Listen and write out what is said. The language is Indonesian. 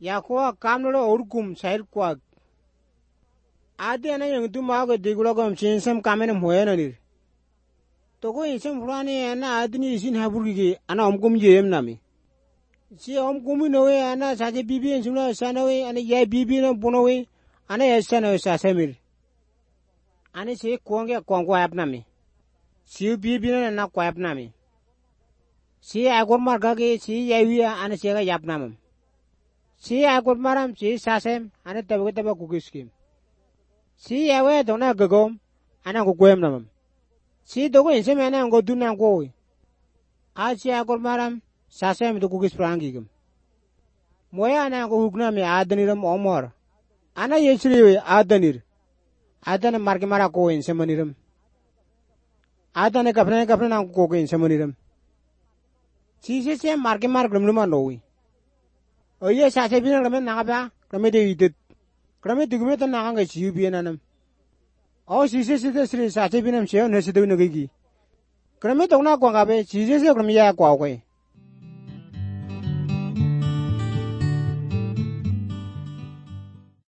Yakoa kamlo urkum sair kwak. Ade ana yang tu mau ke digulo kom sinsam kamen moyana lir. Toko insam fulani ana adni isin haburgi ana omkum jem nami. Si omkum nowe ana saje bibi insumna sanawe ana ya bibi na bonowe ana yasana sasamir. Ana si kuangge kuangko ap nami. Si bibi na kwap nami. Si agor marga ke si yawiya ana si ga yap namam. Si agor maram si sasem ana tabe kukiskim. Si yawe dona gagom ana kukwem namam. Si dogo insem ana ngodu na kowe. A si agor maram sasem do kukis prangigam. Moya ana ko hugna me adaniram omor. Ana yesriwe adanir. Adana marke mara ko insemaniram. Adana kapna na ko insemaniram. Si se marke mar glumluma nowi. Oye sase bina klamen nangapa klame de idet. Klame digume tan nanga si bienanam. O si se sri sase binam seo nese de nagigi. Klame tongna ko ngabe si se klame ya ko.